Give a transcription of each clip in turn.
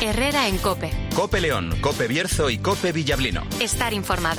Herrera en COPE. COPE León, COPE Bierzo y COPE Villablino. Estar informado.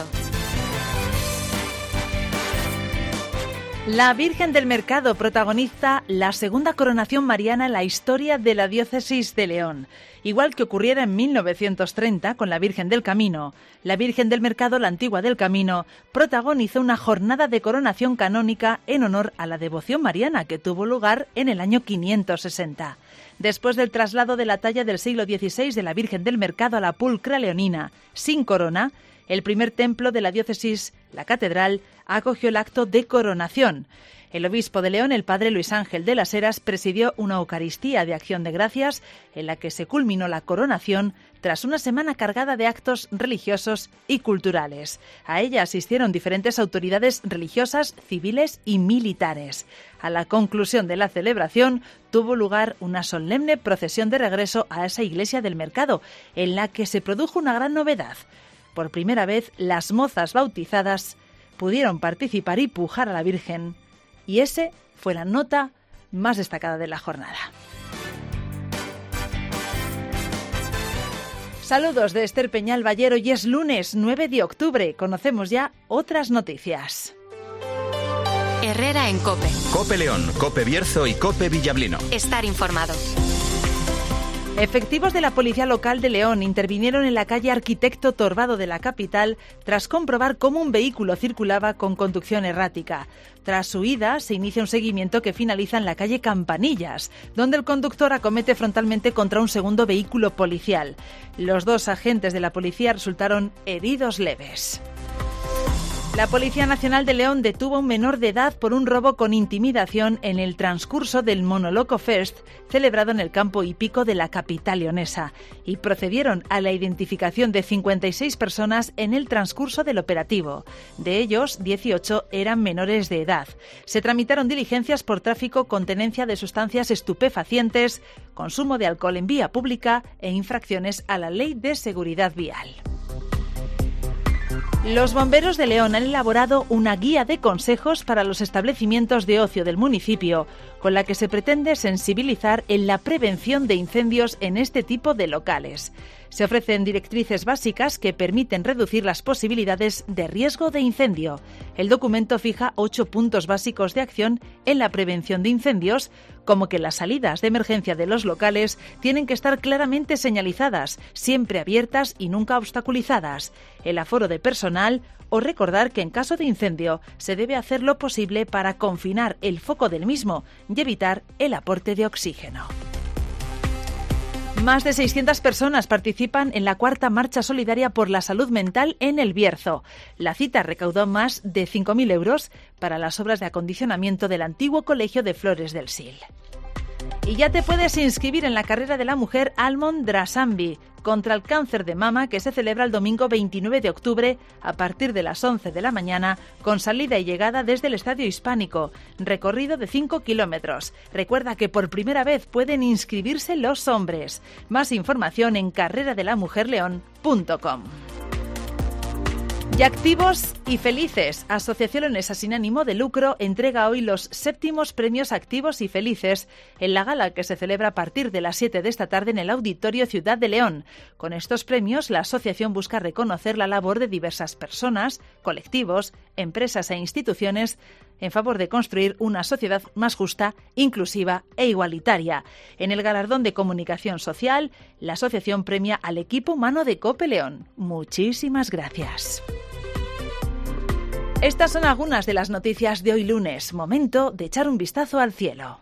La Virgen del Mercado protagoniza la segunda coronación mariana en la historia de la diócesis de León. Igual que ocurriera en 1930 con la Virgen del Camino, la Virgen del Mercado, la antigua del Camino, protagonizó una jornada de coronación canónica en honor a la devoción mariana que tuvo lugar en el año 560. Después del traslado de la talla del siglo XVI de la Virgen del Mercado a la pulcra leonina sin corona, el primer templo de la diócesis, la catedral, acogió el acto de coronación. El obispo de León, el padre Luis Ángel de las Heras, presidió una Eucaristía de Acción de Gracias en la que se culminó la coronación tras una semana cargada de actos religiosos y culturales. A ella asistieron diferentes autoridades religiosas, civiles y militares. A la conclusión de la celebración tuvo lugar una solemne procesión de regreso a esa iglesia del mercado, en la que se produjo una gran novedad. Por primera vez, las mozas bautizadas pudieron participar y pujar a la Virgen. Y ese fue la nota más destacada de la jornada. Saludos de Esther Peñal Ballero. Hoy es lunes 9 de octubre. Conocemos ya otras noticias. Herrera en COPE. COPE León, COPE Bierzo y COPE Villablino. Estar informado. Efectivos de la Policía Local de León intervinieron en la calle Arquitecto Torbado de la capital tras comprobar cómo un vehículo circulaba con conducción errática. Tras su ida, se inicia un seguimiento que finaliza en la calle Campanillas, donde el conductor acomete frontalmente contra un segundo vehículo policial. Los dos agentes de la policía resultaron heridos leves. La Policía Nacional de León detuvo a un menor de edad por un robo con intimidación en el transcurso del Monoloco Fest, celebrado en el campo hípico de la capital leonesa, y procedieron a la identificación de 56 personas en el transcurso del operativo. De ellos, 18 eran menores de edad. Se tramitaron diligencias por tráfico con tenencia de sustancias estupefacientes, consumo de alcohol en vía pública e infracciones a la Ley de Seguridad Vial. Los bomberos de León han elaborado una guía de consejos para los establecimientos de ocio del municipio, con la que se pretende sensibilizar en la prevención de incendios en este tipo de locales. Se ofrecen directrices básicas que permiten reducir las posibilidades de riesgo de incendio. El documento fija 8 puntos básicos de acción en la prevención de incendios, como que las salidas de emergencia de los locales tienen que estar claramente señalizadas, siempre abiertas y nunca obstaculizadas, el aforo de personal o recordar que en caso de incendio se debe hacer lo posible para confinar el foco del mismo y evitar el aporte de oxígeno. Más de 600 personas participan en la 4ª Marcha Solidaria por la Salud Mental en El Bierzo. La cita recaudó más de 5.000 euros para las obras de acondicionamiento del antiguo Colegio de Flores del Sil. Y ya te puedes inscribir en la carrera de la mujer Almond Drasambi contra el cáncer de mama, que se celebra el domingo 29 de octubre a partir de las 11 de la mañana, con salida y llegada desde el Estadio Hispánico, recorrido de 5 kilómetros. Recuerda que por primera vez pueden inscribirse los hombres. Más información en carreradelamujerleón.com. Y Activos y Felices, Asociación Leonesa sin ánimo de lucro, entrega hoy los 7º premios Activos y Felices en la gala que se celebra a partir de las 7 de esta tarde en el Auditorio Ciudad de León. Con estos premios, la asociación busca reconocer la labor de diversas personas, colectivos, empresas e instituciones en favor de construir una sociedad más justa, inclusiva e igualitaria. En el galardón de comunicación social, la asociación premia al equipo humano de COPE León. Muchísimas gracias. Estas son algunas de las noticias de hoy lunes. Momento de echar un vistazo al cielo.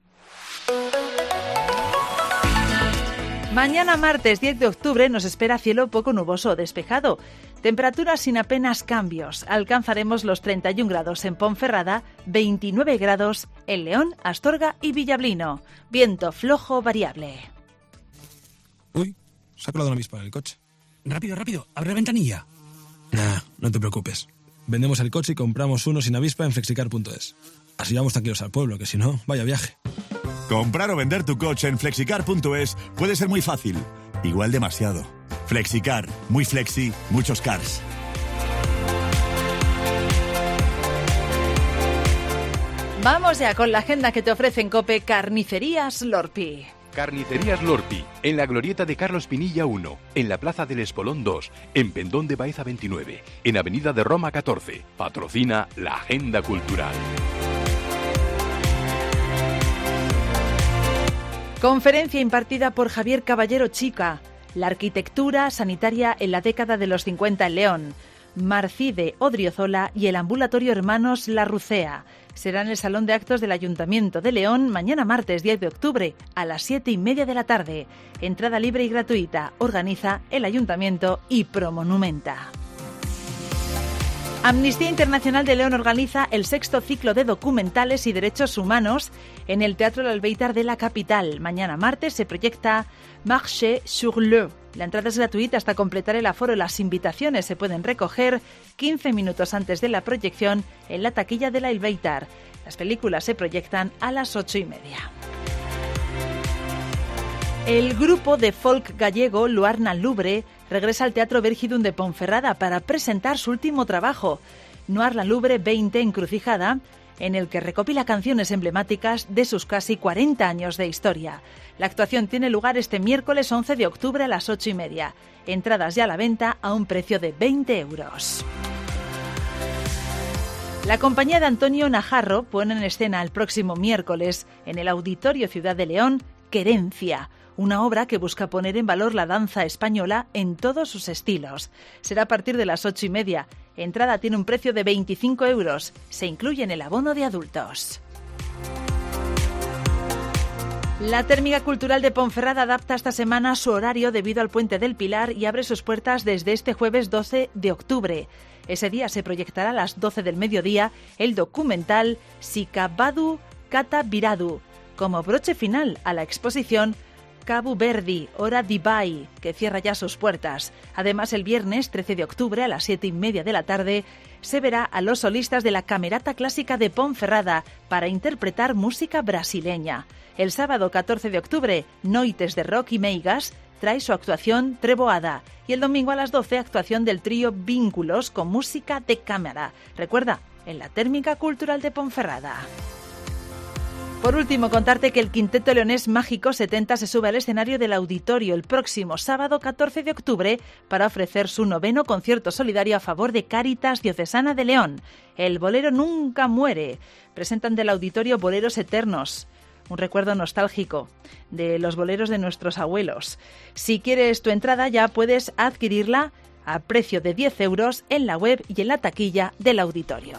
Mañana martes 10 de octubre nos espera cielo poco nuboso o despejado. Temperaturas sin apenas cambios. Alcanzaremos los 31 grados en Ponferrada, 29 grados en León, Astorga y Villablino. Viento flojo variable. Uy, se ha colado una avispa en el coche. Rápido, rápido, abre la ventanilla. Nah, no te preocupes. Vendemos el coche y compramos uno sin avispa en flexicar.es. Así vamos tranquilos al pueblo, que si no, vaya viaje. Comprar o vender tu coche en flexicar.es puede ser muy fácil. Igual demasiado. Flexicar. Muy flexi, muchos cars. Vamos ya con la agenda que te ofrecen COPE Carnicerías Lorpi. Carnicerías Lorpi, en la glorieta de Carlos Pinilla 1, en la Plaza del Espolón 2, en Pendón de Baeza 29, en Avenida de Roma 14. Patrocina la Agenda Cultural. Conferencia impartida por Javier Caballero Chica. La arquitectura sanitaria en la década de los 50 en León. Marcide Odriozola y el ambulatorio Hermanos La Rucea. Será en el Salón de Actos del Ayuntamiento de León mañana martes 10 de octubre a las 7:30 de la tarde. Entrada libre y gratuita. Organiza el Ayuntamiento y Promonumenta. Amnistía Internacional de León organiza el 6º ciclo de documentales y derechos humanos en el Teatro El Albéitar de la capital. Mañana martes se proyecta Marché sur l'eau. La entrada es gratuita hasta completar el aforo. Las invitaciones se pueden recoger 15 minutos antes de la proyección en la taquilla del Albéitar. Las películas se proyectan a las 8:30. El grupo de folk gallego Luarna Lubre regresa al Teatro Vergidun de Ponferrada para presentar su último trabajo, Luarna Lubre 20 Encrucijada, en el que recopila canciones emblemáticas de sus casi 40 años de historia. La actuación tiene lugar este miércoles 11 de octubre a las 8:30. Entradas ya a la venta a un precio de 20 euros. La compañía de Antonio Najarro pone en escena el próximo miércoles en el Auditorio Ciudad de León Querencia, una obra que busca poner en valor la danza española en todos sus estilos. Será a partir de las 8:30. Entrada tiene un precio de 25 euros. Se incluye en el abono de adultos. La Térmica Cultural de Ponferrada adapta esta semana su horario debido al Puente del Pilar y abre sus puertas desde este jueves 12 de octubre. Ese día se proyectará a las 12 del mediodía el documental Sikabadu Kata Biradu, como broche final a la exposición Cabo Verdi, Hora di Bai, que cierra ya sus puertas. Además, el viernes 13 de octubre a las 7:30 de la tarde se verá a los solistas de la Camerata Clásica de Ponferrada para interpretar música brasileña. El sábado 14 de octubre, Noites de Rock y Meigas trae su actuación Treboada. Y el domingo a las 12, actuación del trío Vínculos con música de cámara. Recuerda, en la Térmica Cultural de Ponferrada. Por último, contarte que el Quinteto Leonés Mágico 70 se sube al escenario del Auditorio el próximo sábado 14 de octubre para ofrecer su 9º concierto solidario a favor de Cáritas Diocesana de León. El bolero Nunca Muere. Presentan del Auditorio Boleros Eternos, un recuerdo nostálgico de los boleros de nuestros abuelos. Si quieres tu entrada ya puedes adquirirla a precio de 10 euros en la web y en la taquilla del auditorio.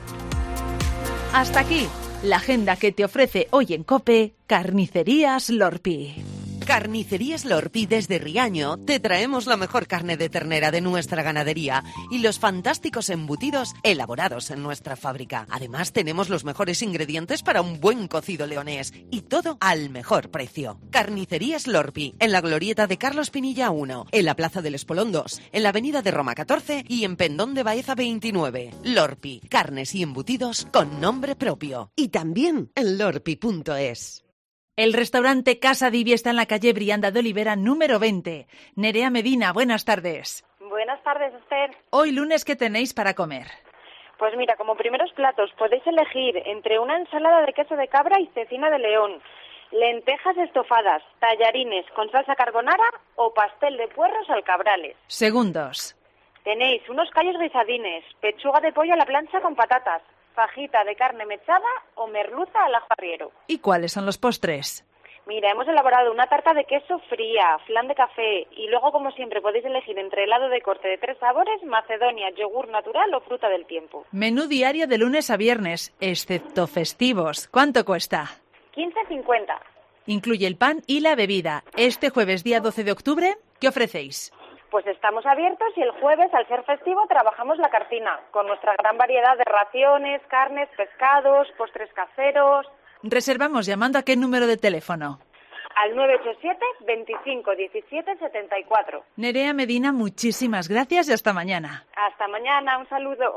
Hasta aquí la agenda que te ofrece hoy en COPE Carnicerías Lorpi. Carnicerías Lorpi desde Riaño te traemos la mejor carne de ternera de nuestra ganadería y los fantásticos embutidos elaborados en nuestra fábrica. Además tenemos los mejores ingredientes para un buen cocido leonés y todo al mejor precio. Carnicerías Lorpi, en la glorieta de Carlos Pinilla 1, en la Plaza del Espolón 2, en la Avenida de Roma 14 y en Pendón de Baeza 29. Lorpi, carnes y embutidos con nombre propio. Y también en lorpi.es. El restaurante Casa Divi está en la calle Brianda de Olivera, número 20. Nerea Medina, buenas tardes. Buenas tardes, Esther. Hoy lunes, ¿qué tenéis para comer? Pues mira, como primeros platos podéis elegir entre una ensalada de queso de cabra y cecina de león, lentejas estofadas, tallarines con salsa carbonara o pastel de puerros al cabrales. Segundos. Tenéis unos callos guisadines, pechuga de pollo a la plancha con patatas, fajita de carne mechada o merluza al ajo arriero. ¿Y cuáles son los postres? Mira, hemos elaborado una tarta de queso fría, flan de café y luego, como siempre, podéis elegir entre helado de corte de 3 sabores, macedonia, yogur natural o fruta del tiempo. Menú diario de lunes a viernes, excepto festivos. ¿Cuánto cuesta? 15,50. Incluye el pan y la bebida. Este jueves, día 12 de octubre, ¿qué ofrecéis? Pues estamos abiertos y el jueves, al ser festivo, trabajamos la cartina, con nuestra gran variedad de raciones, carnes, pescados, postres caseros. Reservamos llamando a qué número de teléfono. Al 987 25 17 74. Nerea Medina, muchísimas gracias y hasta mañana. Hasta mañana, un saludo.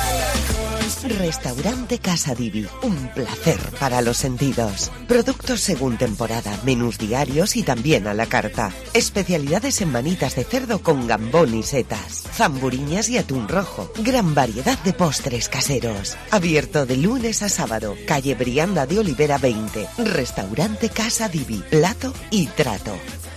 Restaurante Casa Divi, un placer para los sentidos. Productos según temporada, menús diarios y también a la carta. Especialidades en manitas de cerdo con gambón y setas, zamburiñas y atún rojo. Gran variedad de postres caseros. Abierto de lunes a sábado. Calle Brianda de Olivera 20. Restaurante Casa Divi, plato y trato.